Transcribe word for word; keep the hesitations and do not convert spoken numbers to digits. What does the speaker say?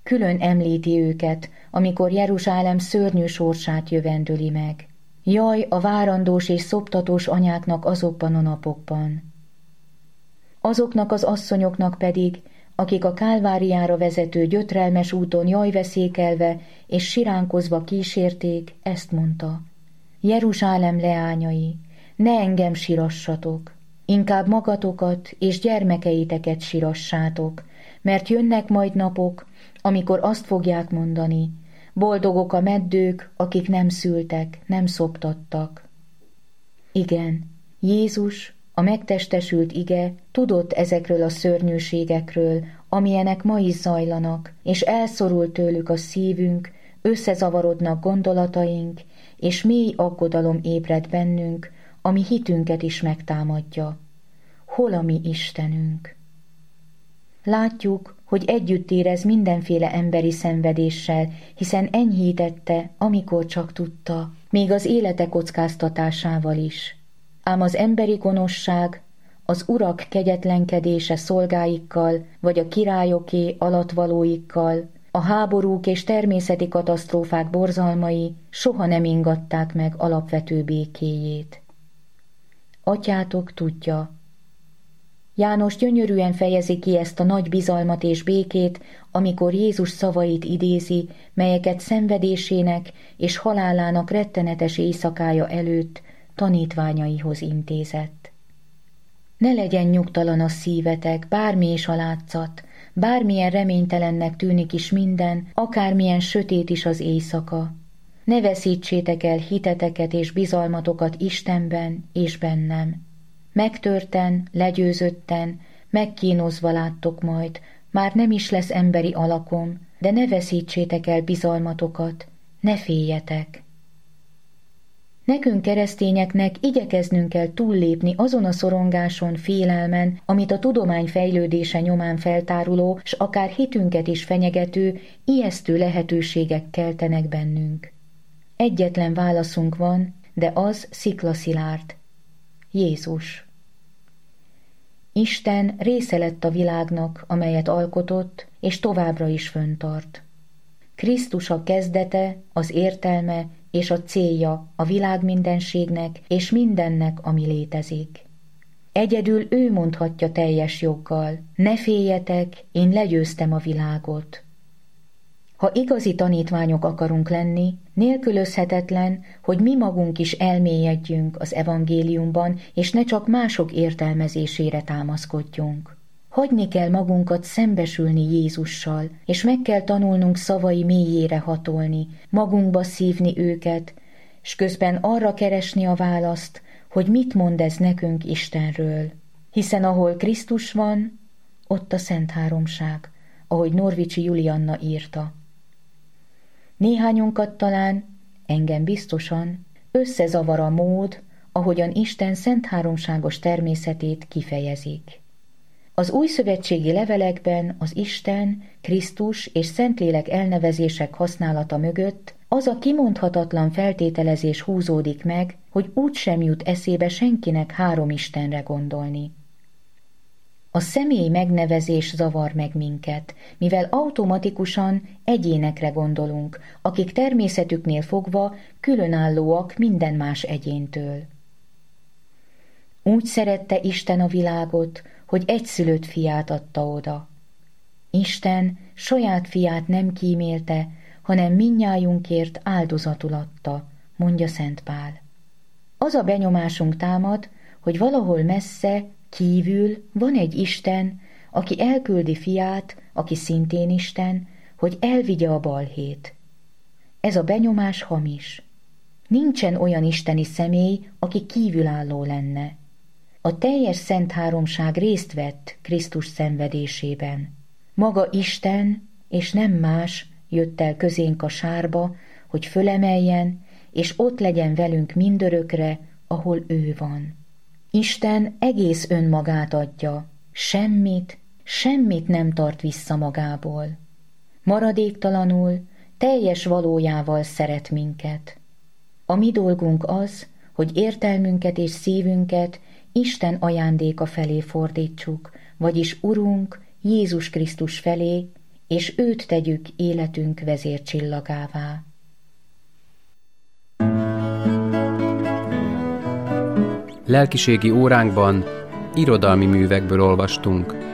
külön említi őket, amikor Jeruzsálem szörnyű sorsát jövendöli meg. Jaj a várandós és szoptatós anyáknak azokban a napokban! Azoknak az asszonyoknak pedig, akik a Kálváriára vezető gyötrelmes úton jajveszékelve és siránkozva kísérték, ezt mondta: Jeruzsálem leányai, ne engem sirassatok, inkább magatokat és gyermekeiteket sirassátok, mert jönnek majd napok, amikor azt fogják mondani: boldogok a meddők, akik nem szültek, nem szoptattak. Igen, Jézus, a megtestesült ige tudott ezekről a szörnyűségekről, amilyenek ma is zajlanak, és elszorult tőlük a szívünk, összezavarodnak gondolataink, és mély aggodalom ébred bennünk, ami hitünket is megtámadja. Hol a mi Istenünk? Látjuk, hogy együtt érez mindenféle emberi szenvedéssel, hiszen enyhítette, amikor csak tudta, még az élete kockáztatásával is. Ám az emberi gonoszság, az urak kegyetlenkedése szolgáikkal, vagy a királyoké alatvalóikkal, a háborúk és természeti katasztrófák borzalmai soha nem ingatták meg alapvető békéjét. Atyátok tudja. János gyönyörűen fejezi ki ezt a nagy bizalmat és békét, amikor Jézus szavait idézi, melyeket szenvedésének és halálának rettenetes éjszakája előtt tanítványaihoz intézett. Ne legyen nyugtalan a szívetek, bármi is a látszat, bármilyen reménytelennek tűnik is minden, akármilyen sötét is az éjszaka. Ne veszítsétek el hiteteket és bizalmatokat Istenben és bennem. Megtörten, legyőzötten, megkínozva láttok majd, már nem is lesz emberi alakom, de ne veszítsétek el bizalmatokat, ne féljetek. Nekünk keresztényeknek igyekeznünk kell túllépni azon a szorongáson, félelmen, amit a tudomány fejlődése nyomán feltáruló, s akár hitünket is fenyegető, ijesztő lehetőségek keltenek bennünk. Egyetlen válaszunk van, de az sziklaszilárd. Jézus. Isten része lett a világnak, amelyet alkotott, és továbbra is fönntart. Krisztus a kezdete, az értelme és a célja a világ mindenségnek és mindennek, ami létezik. Egyedül ő mondhatja teljes joggal: ne féljetek, én legyőztem a világot. Ha igazi tanítványok akarunk lenni, nélkülözhetetlen, hogy mi magunk is elmélyedjünk az evangéliumban, és ne csak mások értelmezésére támaszkodjunk. Hagyni kell magunkat szembesülni Jézussal, és meg kell tanulnunk szavai mélyére hatolni, magunkba szívni őket, s közben arra keresni a választ, hogy mit mond ez nekünk Istenről. Hiszen ahol Krisztus van, ott a Szent Háromság, ahogy Norvicsi Julianna írta. Néhányunkat talán, engem biztosan, összezavar a mód, ahogyan Isten szent háromságos természetét kifejezik. Az újszövetségi levelekben az Isten, Krisztus és Szentlélek elnevezések használata mögött az a kimondhatatlan feltételezés húzódik meg, hogy úgysem jut eszébe senkinek három Istenre gondolni. A személy megnevezés zavar meg minket, mivel automatikusan egyénekre gondolunk, akik természetüknél fogva különállóak minden más egyéntől. Úgy szerette Isten a világot, hogy egyszülött fiát adta oda. Isten saját fiát nem kímélte, hanem mindnyájunkért áldozatul adta, mondja Szent Pál. Az a benyomásunk támad, hogy valahol messze, kívül van egy Isten, aki elküldi fiát, aki szintén Isten, hogy elvigye a balhét. Ez a benyomás hamis. Nincsen olyan isteni személy, aki kívülálló lenne. A teljes Szent Háromság részt vett Krisztus szenvedésében. Maga Isten, és nem más, jött el közénk a sárba, hogy fölemeljen, és ott legyen velünk mindörökre, ahol ő van. Isten egész önmagát adja, semmit, semmit nem tart vissza magából. Maradéktalanul, teljes valójával szeret minket. A mi dolgunk az, hogy értelmünket és szívünket Isten ajándéka felé fordítsuk, vagyis Urunk Jézus Krisztus felé, és őt tegyük életünk vezércsillagává. Lelkiségi óránkban irodalmi művekből olvastunk.